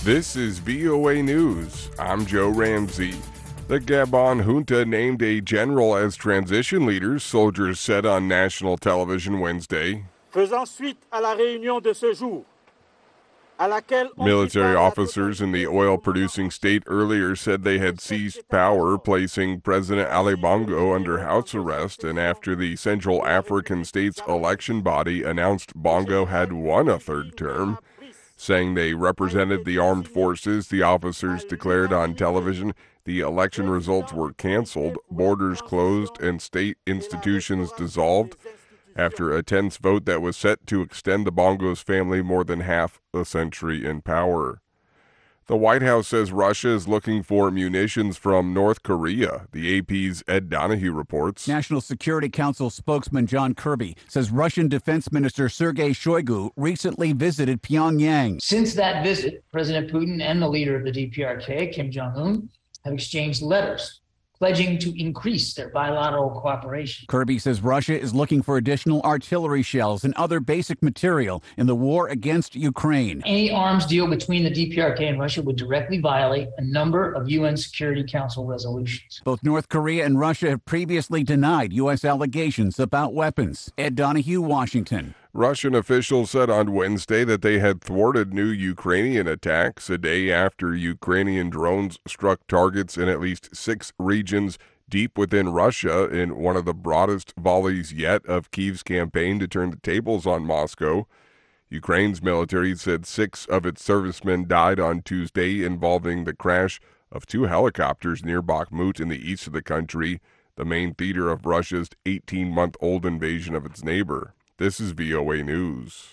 This is VOA News. I'm Joe Ramsey. The Gabon junta named a general as transition leader, soldiers said on national television Wednesday. Faisant suite à la réunion de ce jour, à laquelle Military officers in the oil-producing state earlier said they had seized power, placing President Ali Bongo under house arrest, and after the Central African state's election body announced Bongo had won a third term. Saying they represented the armed forces, the officers declared on television the election results were canceled, borders closed, and state institutions dissolved after a tense vote that was set to extend the Bongo's family more than half a century in power. The White House says Russia is looking for munitions from North Korea. The AP's Ed Donahue reports. National Security Council spokesman John Kirby says Russian Defense Minister Sergei Shoigu recently visited Pyongyang. Since that visit, President Putin and the leader of the DPRK, Kim Jong-un, have exchanged letters pledging to increase their bilateral cooperation. Kirby says Russia is looking for additional artillery shells and other basic material in the war against Ukraine. Any arms deal between the DPRK and Russia would directly violate a number of UN Security Council resolutions. Both North Korea and Russia have previously denied U.S. allegations about weapons. Ed Donahue, Washington. Russian officials said on Wednesday that they had thwarted new Ukrainian attacks a day after Ukrainian drones struck targets in at least 6 regions deep within Russia in one of the broadest volleys yet of Kyiv's campaign to turn the tables on Moscow. Ukraine's military said 6 of its servicemen died on Tuesday involving the crash of 2 helicopters near Bakhmut in the east of the country, the main theater of Russia's 18-month-old invasion of its neighbor. This is VOA News.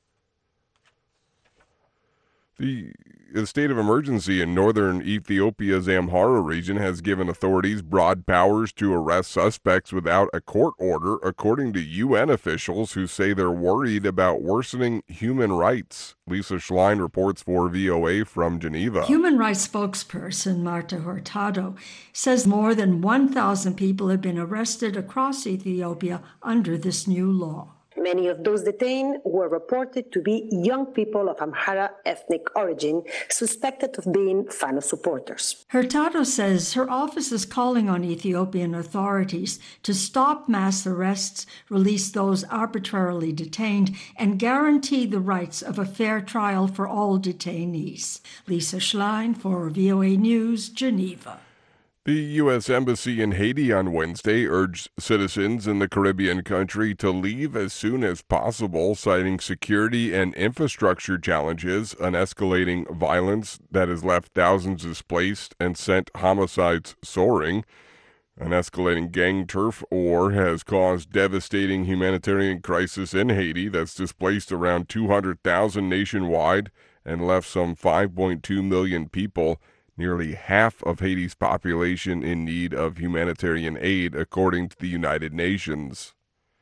The state of emergency in northern Ethiopia's Amhara region has given authorities broad powers to arrest suspects without a court order, according to UN officials who say they're worried about worsening human rights. Lisa Schlein reports for VOA from Geneva. Human rights spokesperson Marta Hurtado says more than 1,000 people have been arrested across Ethiopia under this new law. Many of those detained were reported to be young people of Amhara ethnic origin, suspected of being Fano supporters. Hurtado says her office is calling on Ethiopian authorities to stop mass arrests, release those arbitrarily detained, and guarantee the rights of a fair trial for all detainees. Lisa Schlein for VOA News, Geneva. The U.S. Embassy in Haiti on Wednesday urged citizens in the Caribbean country to leave as soon as possible, citing security and infrastructure challenges, an escalating violence that has left thousands displaced and sent homicides soaring. An escalating gang turf war has caused devastating humanitarian crisis in Haiti that's displaced around 200,000 nationwide and left some 5.2 million people, nearly half of Haiti's population, in need of humanitarian aid, according to the United Nations.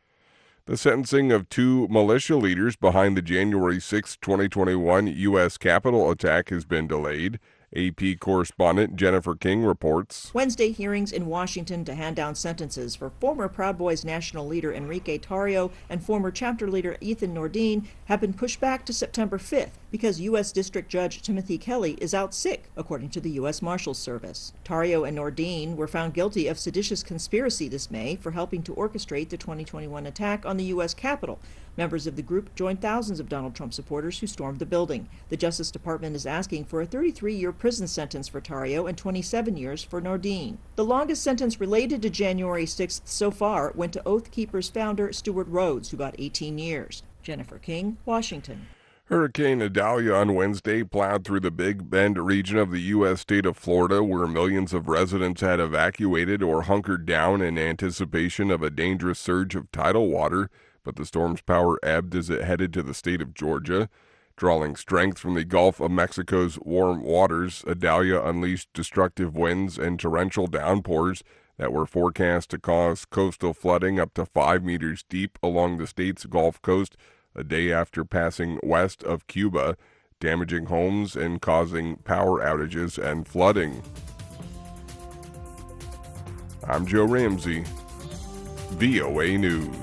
The sentencing of 2 militia leaders behind the January 6, 2021 U.S. Capitol attack has been delayed. AP correspondent Jennifer King reports. Wednesday hearings in Washington to hand down sentences for former Proud Boys national leader Enrique Tarrio and former chapter leader Ethan Nordine have been pushed back to September 5th because U.S. District Judge Timothy Kelly is out sick, according to the U.S. Marshals Service. Tarrio and Nordine were found guilty of seditious conspiracy this May for helping to orchestrate the 2021 attack on the U.S. Capitol. Members of the group joined thousands of Donald Trump supporters who stormed the building. The Justice Department is asking for a 33-year prison sentence for Tarrio and 27 years for Nordine. The longest sentence related to January 6th so far went to Oath Keepers founder Stewart Rhodes, who got 18 years. Jennifer King, Washington. Hurricane Idalia on Wednesday plowed through the Big Bend region of the U.S. state of Florida, where millions of residents had evacuated or hunkered down in anticipation of a dangerous surge of tidal water. But the storm's power ebbed as it headed to the state of Georgia. Drawing strength from the Gulf of Mexico's warm waters, Idalia unleashed destructive winds and torrential downpours that were forecast to cause coastal flooding up to 5 meters deep along the state's Gulf Coast a day after passing west of Cuba, damaging homes and causing power outages and flooding. I'm Joe Ramsey, VOA News.